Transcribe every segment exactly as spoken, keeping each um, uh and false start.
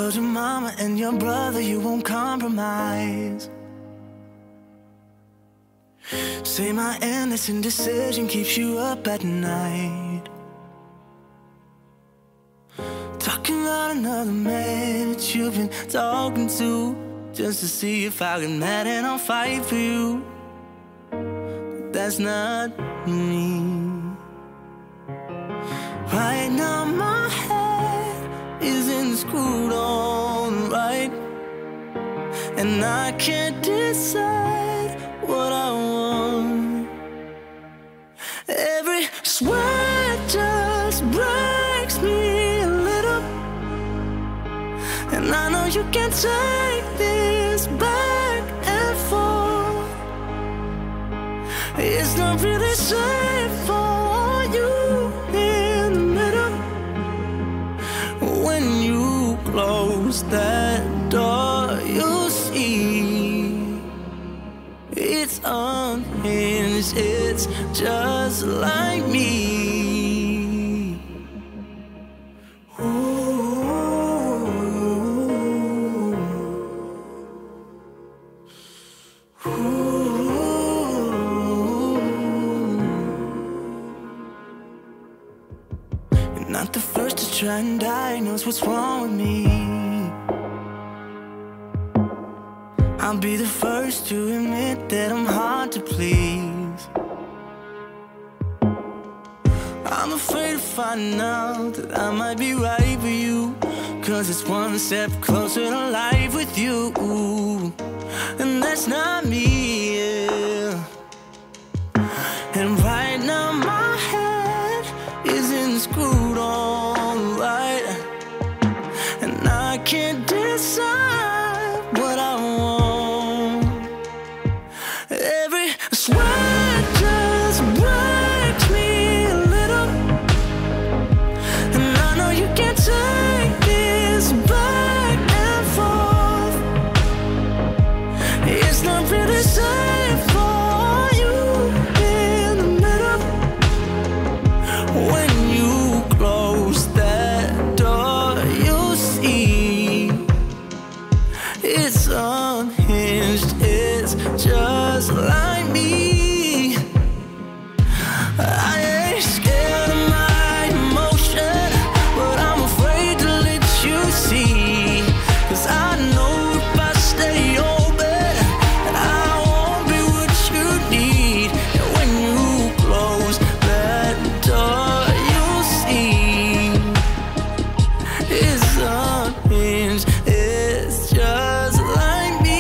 told your mama and your brother you won't compromise. Say my endless indecision keeps you up at night. Talking about another man that you've been talking to, just to see if I get mad and I'll fight for you. But that's not me. Right now my head isn't screwed on right, and I can't decide what I want. Every sweat just breaks me a little, and I know you can't take this back and forth. It's not really safe for you in the middle. When you close that door, you'll see it's unhinged. It's just like me. Ooh. You're not the first to try and diagnose what's wrong with me. I'll be the first to admit that I'm hard to please. I'm afraid to find out that I might be right for you, 'cause it's one step closer to life with you, and that's not me, yeah. And right now my head isn't screwed on right, and I can't decide what I want. Every sweat just breaks me a little, and I know you can't take this back and forth. It's not really safe for you in the middle. When you close that door, you'll see it's unhinged. It's just like me. I ain't scared of my emotion, but I'm afraid to let you see. 'Cause I know if I stay open, that I won't be what you need. And when you close that door, you'll see it's unhinged. It's just like me.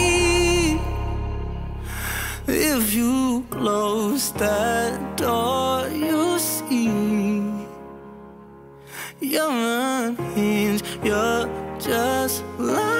If you close that door, you'll see you're unhinged. You're just like